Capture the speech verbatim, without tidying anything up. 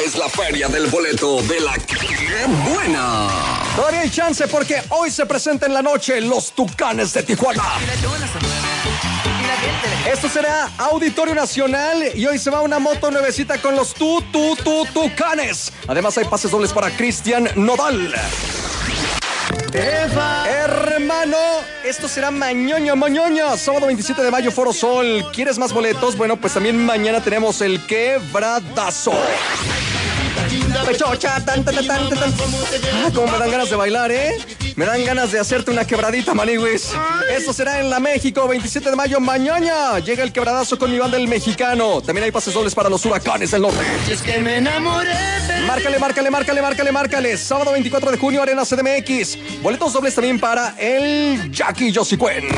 es la feria del boleto de la ¡Qué buena! Todavía hay chance porque hoy se presenta en la noche los Tucanes de Tijuana. Esto será Auditorio Nacional y hoy se va una moto nuevecita con los tu, tu, tu, Tucanes. Además hay pases dobles para Cristian Nodal. Eva. Hermano, esto será mañoño, mañoño. Sábado veintisiete de mayo, Foro Sol. ¿Quieres más boletos? Bueno, pues también mañana tenemos el quebradazo. Pechocha, tan, tan, tan, tan, tan. Ah, como me dan ganas de bailar, ¿eh? Me dan ganas de hacerte una quebradita, maniwis. Esto será en la México, veintisiete de mayo, mañana. Llega el quebradazo con mi banda El Mexicano. También hay pases dobles para los Huracanes del Norte. Es que me enamoré. Márcale, márcale, márcale, márcale, márcale. Sábado veinticuatro de junio, Arena C D M X. Boletos dobles también para el Jackie Josie Cuen.